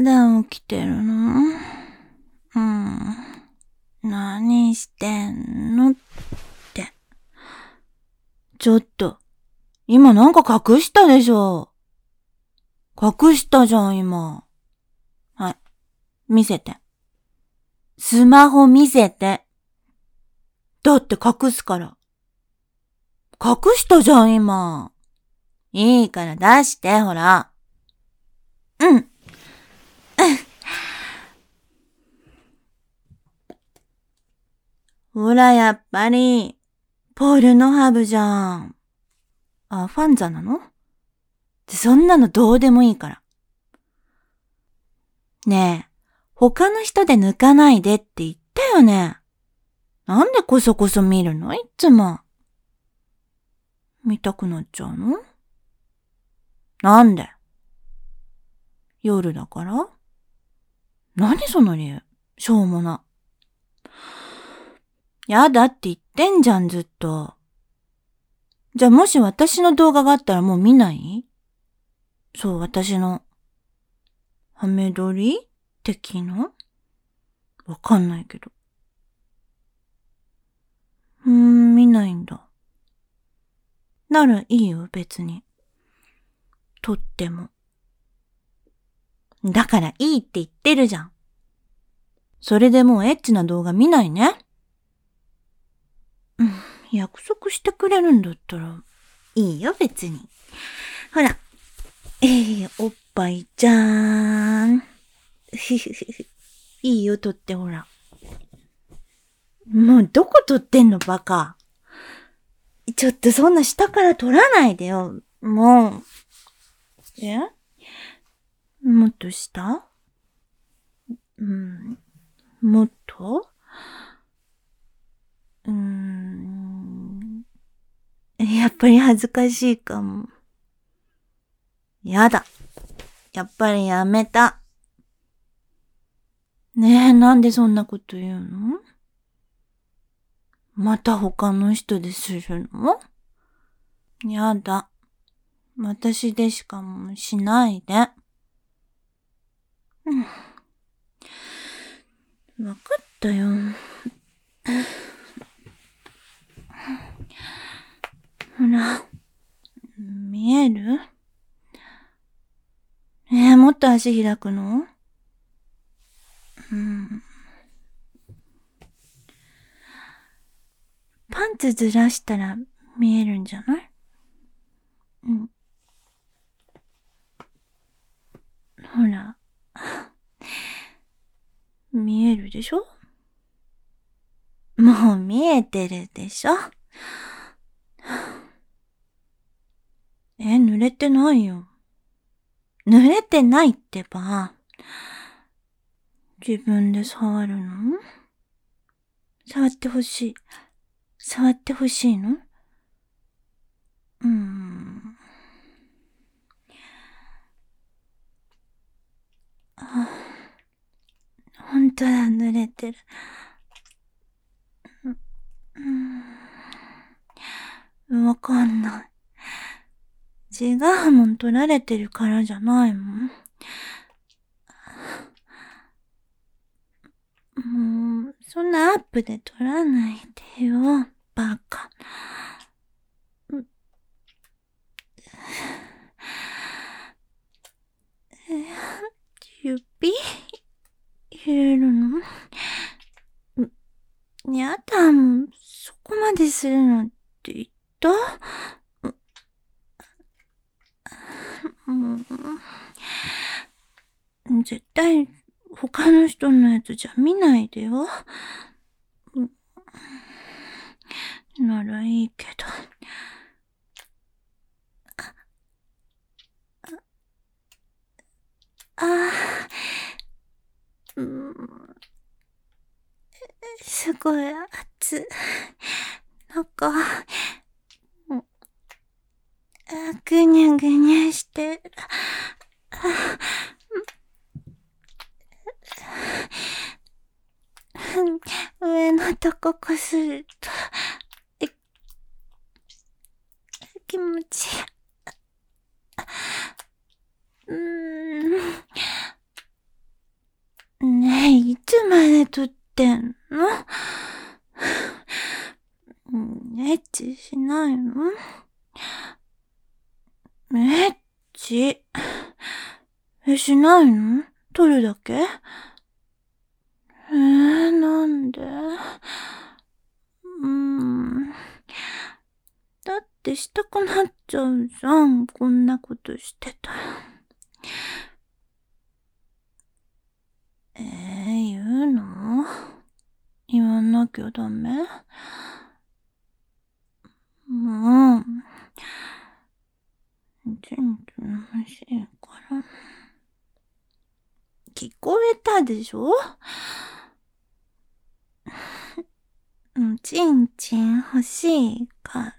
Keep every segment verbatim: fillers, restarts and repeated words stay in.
だ起きてるの？うん。何してんのって。ちょっと、今なんか隠したでしょ。隠したじゃん、今。はい。見せて。スマホ見せて。だって隠すから。隠したじゃん、今。いいから出して、ほら。うん。ほら、やっぱり、ポルノハブじゃん。あ、ファンザなの？そんなのどうでもいいから。ねえ、他の人で抜かないでって言ったよね。なんでこそこそ見るの？いつも。見たくなっちゃうの？なんで？夜だから？何その理由？しょうもな。やだって言ってんじゃん、ずっと。じゃあもし私の動画があったらもう見ない？そう、私の。ハメ撮り的な？わかんないけど。うーん、見ないんだ。ならいいよ、別に。撮っても。だからいいって言ってるじゃん。それでもうエッチな動画見ないね。うん、約束してくれるんだったら、いいよ別に。ほら、えー、おっぱいじゃーん。いいよ、撮ってほら。もうどこ撮ってんのバカ。ちょっとそんな下から撮らないでよ。もう。え？もっと下？うん。もっと？うーん。やっぱり恥ずかしいかも。やだ。やっぱりやめた。ねえ、なんでそんなこと言うの？また他の人でするの？やだ。私でしかもしないで。うん。わかったよ。ほら、見える？えー、もっと足開くの？うん。パンツずらしたら見えるんじゃない？うん。ほら。見えるでしょ？もう見えてるでしょ？え、濡れてないよ。濡れてないってば。自分で触るの？触ってほしい。触ってほしいの？うーん。あ、ほんとだ、濡れてる。うーん。わかんない。違うもん取られてるからじゃないもん。もう、そんなアップで撮らないでよ、バカ。指入れるの？やだもん、そこまでするのって言った？もう、絶対他の人のやつじゃ見ないでよ。ならいいけど。ああ、うん、すごい熱い。なんか、ぐにゃぐにゃしてる。上のとここすると、気持ちいい。うーん。 ねえ、いつまで撮ってんの？エッチしないの？エッチえ、しないの？撮るだけ？えー、なんで？うーん。だってしたくなっちゃうじゃん、こんなことしてたら。えー、言うの？言わなきゃダメ？もう、全部欲しいから。聞こえたでしょ？うん、ちんちん欲しいから。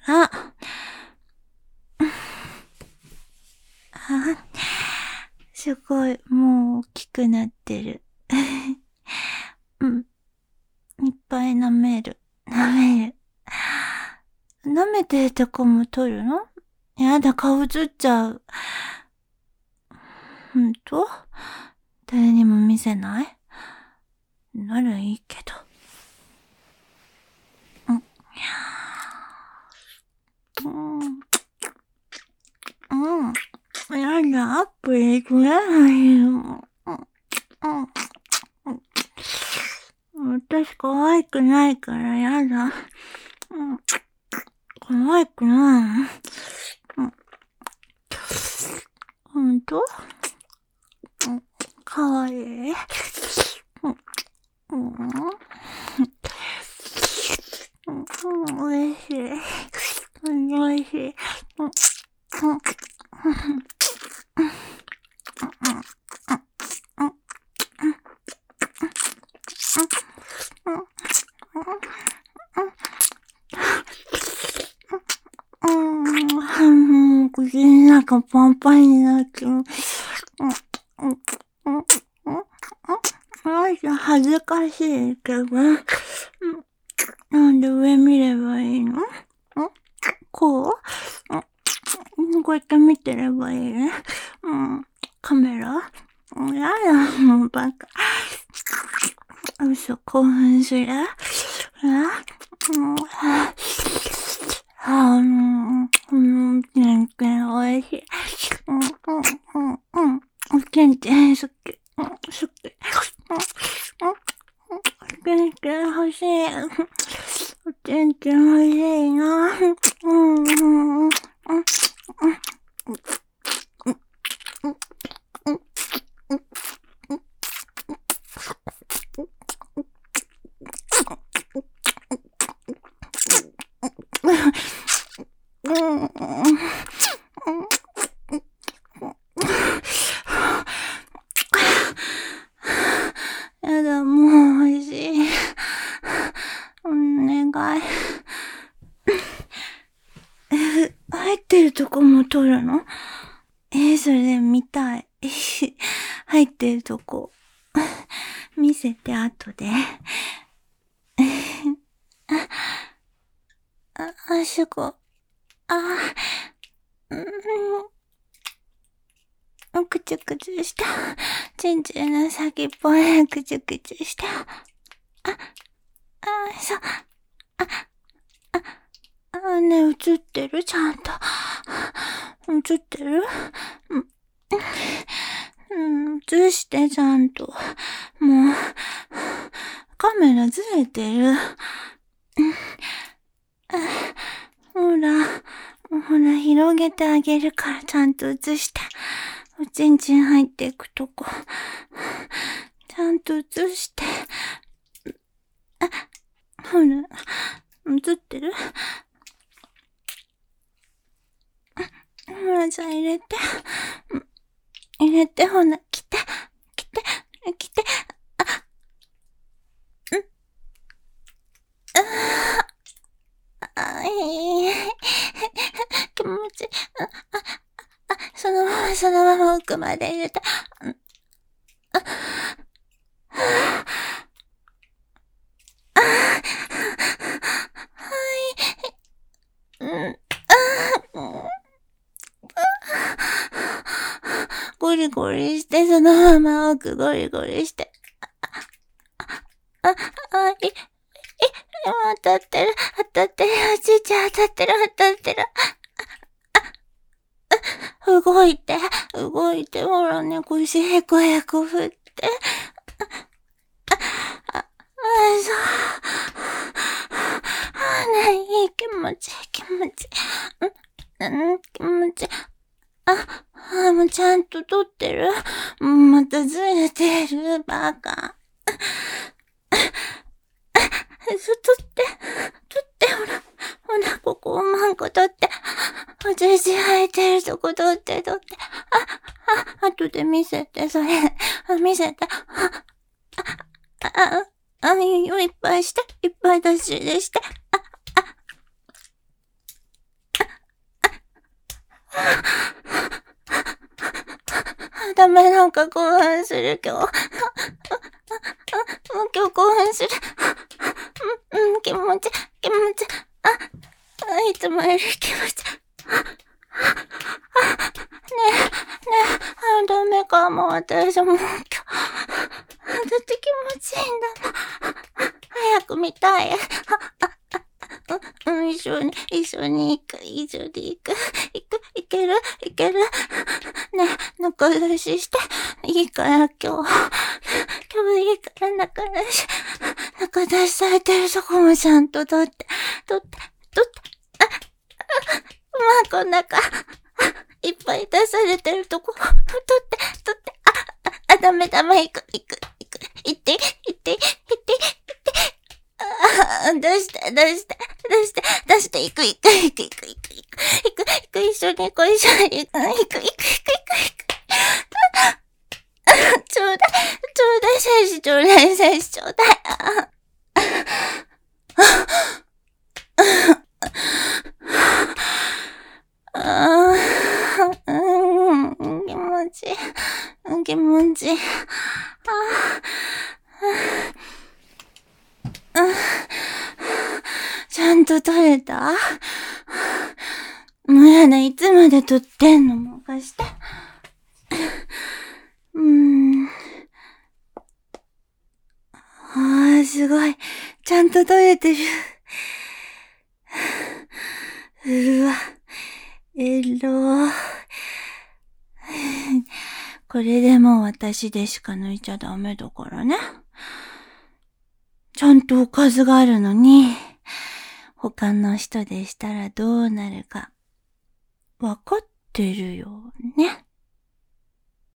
あ、すごい、もう大きくなってる。うん。いっぱい舐める。舐める。舐めてるとこも撮るの？やだ、顔映っちゃう。ほんと？誰にも見せない？ならいいけど。うん。うん。うん。やだ、アプリ取れないよ。うん。うん。私可愛くないからやだ。うん。可愛くない。うん。ほんと？うん。可愛い。うん。うん。うん。おいしい。うん、おいしい。うん。うん。うん、口の中パンパンになってる。うん、うん、うん、うん、うん、恥ずかしいけど、うん、なんで上見ればいいの？うん、こう？うん、こうやって見てればいいね。うん、カメラ？うん、やだ、もうバカ。嘘、興奮する？え？うん、あの、うん、全然美味しい。うん、うん、うん、うん。全然好き。うん、好き。うん、うん、全然欲しい。全然欲しいな。うん、うん、うん、うん、やだ、もう欲しい。お願い。入ってるとこも撮るの？えー、それ見たい。入ってるとこ。見せて、後で。あ、あ、すご。あ、うん、くちゅくちゅした。ちんちんの先っぽでくちゅくちゅした。あ、あ、そう。あ、あ、あ、ね、映ってる？ちゃんと。映ってる？うん。うん、映してちゃんと。もう、カメラずれてる。ほら、ほら、広げてあげるからちゃんと映して。おちんちん入っていくとこ。ちゃんと映して。あ、ほら、映ってる？ほら、じゃあ入れて。入れて、ほら、来て、来て、来て。あ、ん？ああ、いい。気持ちいい。あ、あ、そのまま、そのまま奥まで入れて。あ、あ、はい。うん、あ、ゴリゴリして、そのまま奥ゴリゴリして。 当たってる、当たってる、おじいちゃん当たってる、当たってる。動いて、動いて、ほらね、腰へこへこ振って。あ、あ、そう。ね、いい気持ち、気持ち。うん、うん、気持ち。あ、あ、もうちゃんと撮ってる。またずれてる、バカ。そ、撮って、撮って、ほら。ほら、ここをマンコ撮って。おじいちゃん履いてるとこ撮って、撮って。あ、あ、後で見せて、それ。あ、見せて。あ、あ、あ、いいよ、いっぱいして。いっぱい出し入れして。あ、あ、ダメ、なんか興奮する、今日。もう今日興奮する。うん、うん、気持ち、気持ち。あ、あ、いつもより気持ち。あ、あ、ねえ、ねえ、あ、ダメかも、私もう今日。だって気持ちいいんだな。早く見たい。あ、あ、うん、一緒に、一緒に行く、一緒に行く、行く、行ける、行ける。ねえ、仲良しして。いいから今日。今日いいから仲良し。仲出しされてるとこもちゃんと撮って、撮って、撮って。あ、あ、まあこん中。いっぱい出されてるとこ、撮って、撮って。あ、あ、ダメダメ、行く、行く、行く。行って、行って、行って、行って。あ、出して、出して、出して、出して、行く、行く、行く、行く、行く、行く、行く、行く、一緒に行こう、一緒に行く、行く、行く、行く、行く、行く。ちょうだい、ちょうだい、精子、ちょうだい、精子、ちょうだい。ああ、うん、気持ちいい、気持ちいい。ちゃんと撮れた？もうやだ、いつまで撮ってんの？もう貸して。うーん。ああ、すごい。ちゃんと撮れてる。うわ、えろー。これでもう私でしか抜いちゃダメだからね。ちゃんとおかずがあるのに、他の人でしたらどうなるか、わかってるよ。